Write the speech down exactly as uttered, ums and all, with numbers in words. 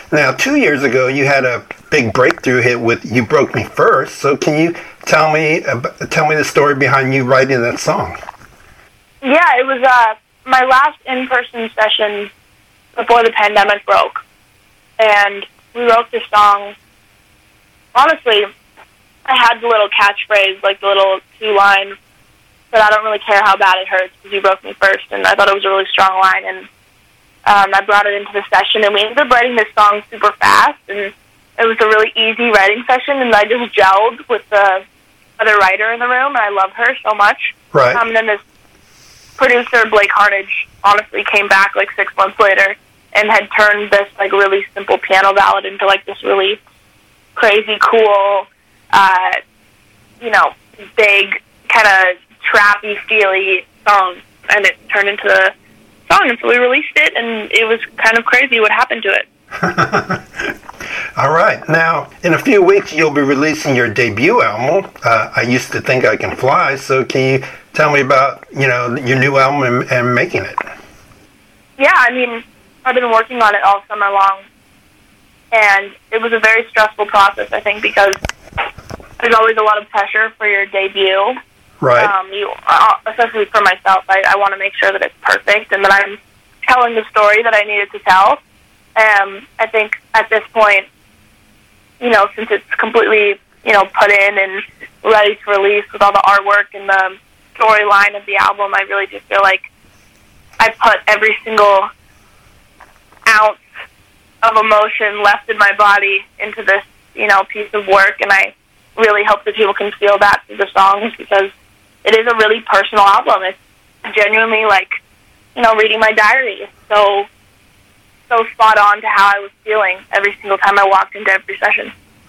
Now, two years ago, you had a big breakthrough hit with "You Broke Me First." So, can you tell me tell me the story behind you writing that song? Yeah, it was uh, my last in-person session before the pandemic broke, and we wrote this song. Honestly, I had the little catchphrase, like the little two-line, but I don't really care how bad it hurts because you broke me first, and I thought it was a really strong line, and um, I brought it into the session, and we ended up writing this song super fast, and it was a really easy writing session, and I just gelled with the other writer in the room, and I love her so much. Right. Um, and then this producer, Blake Harnage, honestly came back like six months later and had turned this like really simple piano ballad into like this really crazy, cool, uh, you know, big, kind of trappy, steely song, and it turned into a song, and so we released it, and it was kind of crazy what happened to it. All right. Now, in a few weeks, you'll be releasing your debut album, uh, I Used to Think I Can Fly, so can you tell me about, you know, your new album and, and making it? Yeah, I mean, I've been working on it all summer long, and it was a very stressful process, I think, because there's always a lot of pressure for your debut. Right. Um, you, uh, especially for myself, I, I want to make sure that it's perfect and that I'm telling the story that I needed to tell. Um, I think at this point, you know, since it's completely, you know, put in and ready to release with all the artwork and the storyline of the album, I really just feel like I put every single ounce of emotion left in my body into this, you know, piece of work, and I really hope that people can feel that through the songs, because it is a really personal album. It's genuinely like, you know, reading my diary. It's so, so spot on to how I was feeling every single time I walked into every session.